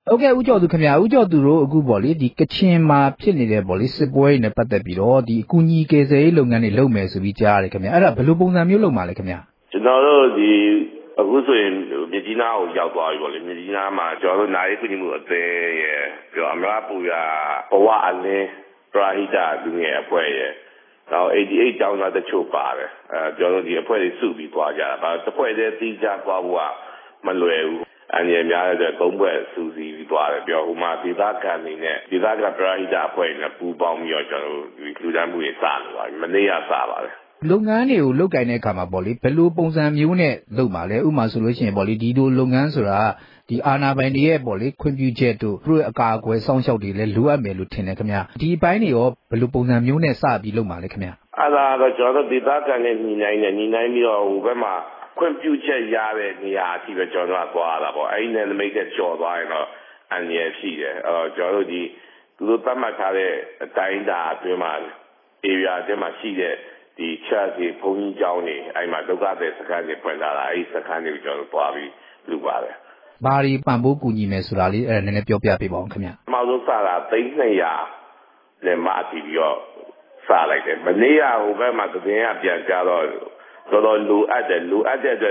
Okay ဦးကျော်သူခင်ဗျာဦးကျော်သူတို့အခုပေါ့လေဒီကချင်မှာဖြစ်နေတဲ့ပေါ့လေစစ်ပွဲတွေနဲ့ပတ်သက်ပြီးတော့ဒီအကူအညီကယ်ဆယ်ရေးလုပ်ငန်းတွေလုပ်မယ်ဆိုပြီးကြားရတယ်ခင်ဗျာအဲ့ဒါဘယ်လိုပုံစံမျိုးလုပ်မှာလဲခင်ဗျာကျွန်တော်တို့ဒီအခုဆိုရင်မြစ်ကြီးနားကိုရောက်သွားပြီပေါ့လေမြစ်ကြီးနားမှာကျွန်တော်တို့နိုင်ရေးကူညီမှုအသေးရဲ့ပြီးတော့အမရပူရဘဝအလင်းပရာဟိတလူငယ်အဖွဲ့ရဲ့နောက်88ကျောင်းသားတချို့ပါတယ်ကျွန်တော်တို့ဒီအဖွဲ့တွေစုပြီးသွားကြတာဒါတစ်ဖွဲ့တည်းတီးခြားသွားဖို့ကမလွယ်ဘူးအញ្ញများတဲ့သုံးဘက်စူးစီးပြီးသွားတယ်ပြောဟိုမှာဒေသခံတွေနဲ့ဒေသခံပရာဟိတအဖွဲ့နဲ့ပူးပေါင်းပြီးတော့ကျွန်တော်တို့ဒီလူတန်းမှုတွေစလို့ပါမနေ့ကစပါတယ်လုပ်ငန်းတွေကိုလုပ်ကိုင်တဲ့အခါမှာပေါ့လေဘယ်လိုပုံစံမျိုးနဲ့လုပ်မှာလဲဥပမာဆိုလို့ရှိရင်ပေါ့လေဒီလိုလုပ်ငန်းဆိုတာဒီအာဏာပိုင်တွေရဲ့ပေါ့လေခွင့်ပြုချက်တို့သူတို့အကာအကွယ်စောင့်ရှောက်တွေလည်းလိုအပ်မယ်လို့ထင်တယ်ခင်ဗျာဒီအပိုင်းတွေရောဘယ်လိုပုံစံမျိုးနဲ့စပြီးလုပ်မှာလဲခင်ဗျာအဲ့ဒါတော့ကျွန်တော်တို့ဒေသခံနဲ့ညီနိုင်ပြီးတော့ဟိုဘက်မှာခွင့်ပြုချက်ရတဲ့နေရာအထိပဲကျွန်တော်တို့သွားတာပေါ့အဲ့ဒီနဲ့မိတ်ဆက်ကျော်သွားရင်တော့အန်ရရှိတယ်ကျွန်တော်တို့ဒီသူတို့သတ်မှတ်ထားတဲ့အတိုင်းအတာအတွင်းမှာ area အတွင်းမှာရှိတဲ့ဒီ church တွေဘုန်းကြီးကျောင်းတွေအဲ့မှာဒုက္ခသည်စခန်းတွေဖွင့်ထားတာအဲ့ဒီစခန်းတွေကိုကျွန်တော်တို့သွားပြီးလုပ်ပါတယ်ဘာတွေပံ့ပိုးကူညီမယ်ဆိုတာလေးအဲ့ဒါနည်းနည်းပြောပြပေးပါဦးခင်ဗျာအမှောက်ဆုံးစတာ300နဲ့မှပြီးတော့စလိုက်တယ်မနေ့ကဟိုဘက်မှာသတင်းကပြန်ကြတော့တော်တော်လိုအပ်တဲ့အတွက်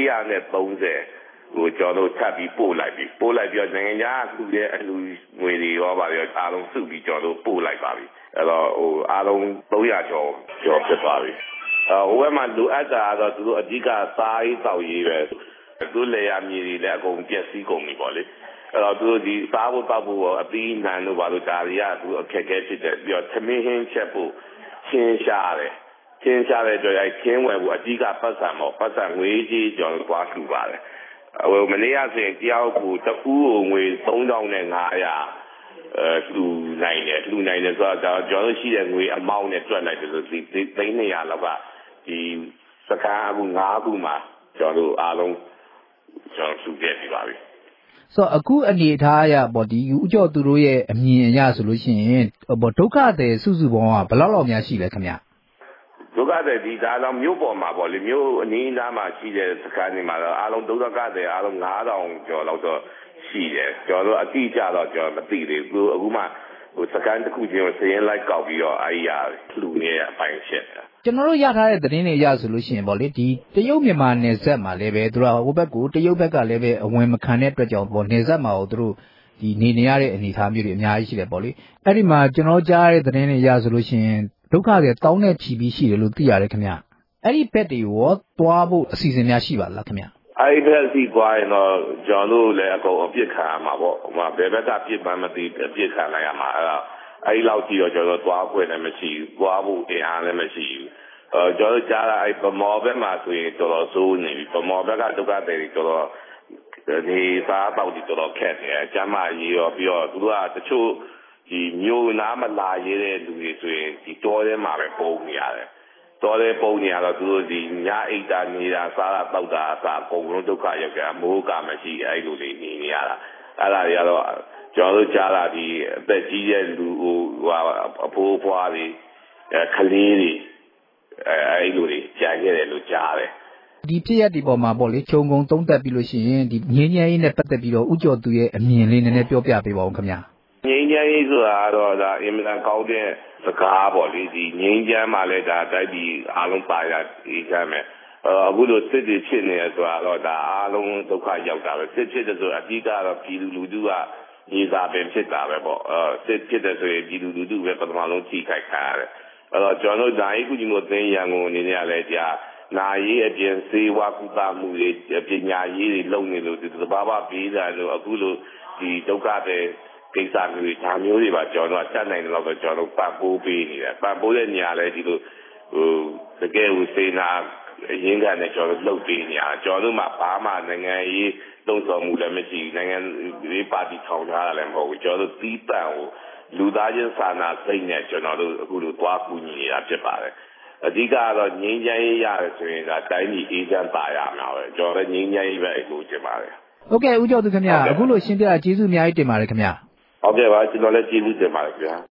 330ကိုကျွန်တော်တို့ထပ်ပြီးပို့လိုက်ပြီးတော့နိုင်ငံခြားလူရဲ့အလူငွေတွေရောပါရောအားလုံးစုပြီးကျွန်တော်တို့ပို့လိုက်ပါပြီအဲ့တော့ဟိုအားလုံး300ကျော်ဖြစ်သွားပြီဟိုဘက်မှာလိုအပ်တာကတော့သူတို့အဓိကစားရေးတောက်ရေးပဲသူလေယာမြေတွေလည်းအကုန်ပြည့်စည်ကုန်ပြီပေါ့လေအဲ့တော့သူတို့ဒီစားဖို့တောက်ဖို့အပီးနံတို့ဘာလို့ဒါတွေကသူအခက်အခဲဖြစ်တယ်ပြီးတော့သမင်းဟင်းချက်ဖို့ချင်းရှားတဲ့အတွက်အဲ့ချင်းဝယ်ဖို့အဓိကပတ်စံငွေကြီးကျွန်တော်သွားလှူပါတယ်ဟိုမနေ့ကဆိုရင်တယောက်ကိုတစ်ဦးကိုငွေ3500လှူနိုင်တယ်ဆိုတော့ကျွန်တော်ရှိတဲ့ငွေအမောင်းနဲ့တွက်လိုက်တယ်ဆိုဒီ300လောက်ကဒီစကားအခု9ခုမှာကျွန်တော်တို့အားလုံးကျွန်တော်လှူခဲ့ပြီးပါပြီဆိုတော့အခုအနေထားအရပေါ့ဒီဥကျော်သူတို့ရဲ့အမြင်အရဆိုလို့ရှိရင်ဒုက္ခသည်စုစုပေါင်းကဘယ်လောက်များရှိလဲခင်ဗျဒုက္ခသည်ဒီဒါတော့မြို့ပေါ်မှာပေါ့လေမြို့အနီးအနားမှာရှိတဲ့စခန်းတွေမှာတော့အားလုံးဒုက္ခသည်အားလုံး9000ကျော်လောက်တော့ရှိတယ်ကျွန်တော်တို့အတိအကျတော့ကျွန်တော်မသိသေးဘူးအခုမှဟိုစကန်တစ်ခုချင်းစရင်လိုက်ကောက်ပြီးတော့အဲ့ဒီလှူနေတဲ့အပိုင်းဖြစ်တယ်ကျွန်တော်တို့ရထားတဲ့သတင်းတွေရဆိုလို့ရှိရင်ပေါ့လေဒီတရုတ်မြန်မာနယ်စပ်မှာလည်းပဲသူတို့ဟိုဘက်ကိုတရုတ်ဘက်ကလည်းပဲအဝင်မခံတဲ့အတွက်ကြောင့်ပေါ့နယ်စပ်မှာသူတို့ဒီနေရတဲ့အနေအထားမျိုးတွေအများကြီးရှိတယ်ပေါ့လေအဲ့ဒီမှာကျွန်တော်ကြားရတဲ့သတင်းတွေရဆိုလို့ရှိရင်ဒုက္ခတွေတောင်းနဲ့ချီပြီးရှိတယ်လို့သိရတယ်ခင်ဗျအဲ့ဒီဘက်တွေရောသွားဖို့အစီအစဉ်များရှိပါလားခင်ဗျအဲ့ဒီဘက်စီသွားရင်တော့ကျွန်တော်တို့လည်းအကုန်အပြစ်ခံရမှာပေါ့ဟိုမှာဘယ်ဘက်ကပြစ်မှန်းမသိအပြစ်ခံလိုက်ရမှာအဲ့ဒီလောက်ကြည့်တော့ကျွန်တော်သွားခွင့်လည်းမရှိဘူးသွားဖို့အင်အားလည်းမရှိဘူးကျွန်တော်ကြားတာအဲ့ဗမော်ဘက်မှာဆိုရင်တော်တော်စိုးနေပြီဗမော်ဘက်ကဒုက္ခတွေတော်တော်ဒီစားပေါက်တွေတော်တော်ခက်တယ်ကျမ်းမာရေးရောပြီးတော့သူကတချို့ဒီမျိုးနားမလာရတဲ့လူတွေဆိုရင်ဒီတောထဲမှာပဲပုံနေရတယ်တော်တဲ့ပုံနေရတော့သူတို့ဒီညအိတ်တာနေတာစားတာတောက်တာအစားအကုန်လုံးဒုက္ခရောက်ကြအမိုးကမရှိအဲ့လိုလေးနေရတာအဲ့ဒါတွေကတော့ကျွန်တော်တို့ကြားတာဒီအသက်ကြီးတဲ့လူဟိုအဖိုးဖွားတွေကလေးတွေအဲ့လိုတွေကြာခဲ့တယ်လို့ကြားတယ်ဒီဖြစ်ရပ်ဒီပေါ်မှာပေါ့လေခြုံငုံသုံးသပ်ပြီးလို့ရှိရင်ဒီငင်းငယ်ရေးနဲ့ပတ်သက်ပြီးတော့ဥကျော်သူရဲ့အမြင်လေးနည်းနည်းပြောပြပေးပါဦးခင်ဗျာငင်းငယ်ရေးဆိုတာတော့ဒါအင်မတန်ကောင်းတဲ့စကားပေါ့လေဒီငင်းချမ်းမှလည်းဒါတိုက်ပြီးအားလုံးပါရအေးချမ်းမယ်အခုလိုစစ်တွေဖြစ်နေရဆိုတာတော့ဒါအားလုံးဒုက္ခရောက်တာပဲစစ်ဖြစ်တဲ့ဆိုအဓိကတော့ပြည်သူလူထုကညီစာပင်ဖြစ်တာပဲပေါ့စစ်ဖြစ်တဲ့ဆိုရင်ပြည်သူလူထုပဲပထမဆုံးထိခိုက်ခံရတယ်အဲ့တော့ကျွန်တော်တို့ဓာတ်ကူညီမှုသင်ရန်ကုန်အနေနဲ့လည်းကြာနာရေးအပြင်စေဝါကုသမှုတွေပညာရေးတွေလုပ်နေလို့ဒီသဘာဝဘေးဓာတ်လို့အခုလိုဒီဒုက္ခတွေကိစ္စမျိုးတွေဒါမျိုးတွေပါကျွန်တော်တို့တတ်နိုင်တယ်လို့တော့ကျွန်တော်တို့ပတ်ပိုးပေးနေတယ်ပတ်ပိုးတဲ့နေရာလဲဒီလိုဟိုတကယ်ကိုစေနာအရင်းခံနဲ့ကျွန်တော်တို့လုပ်ပေးနေရကျွန်တော်တို့မှဘာမှနိုင်ငံရေးသုံးဆောင်မှုလည်းမရှိဘူးနိုင်ငံရေးပါတီထောင်ထားတာလည်းမဟုတ်ဘူးကျွန်တော်တို့တီးပန့်ကိုလူသားချင်းစာနာစိတ်နဲ့ကျွန်တော်တို့အခုလိုသွားကူညီနေတာဖြစ်ပါတယ်အဓိကတော့ငြိမ်းချမ်းရေးရတယ်ဆိုရင်ဒါတိုင်းပြည်အေးချမ်းပါရမှာပဲကျွန်တော်လည်းငြိမ်းချမ်းရေးပဲအကူကျင်ပါတယ်ဟုတ်ကဲ့ဦးကျော်သူခင်ဗျာအခုလိုရှင်းပြကျေးဇူးအများကြီးတင်ပါတယ်ခင်ဗျာဟုတ်ကဲ့ပါကျွန်တော်လည်းကျေးဇူးတင်ပါတယ်ခင်ဗျာ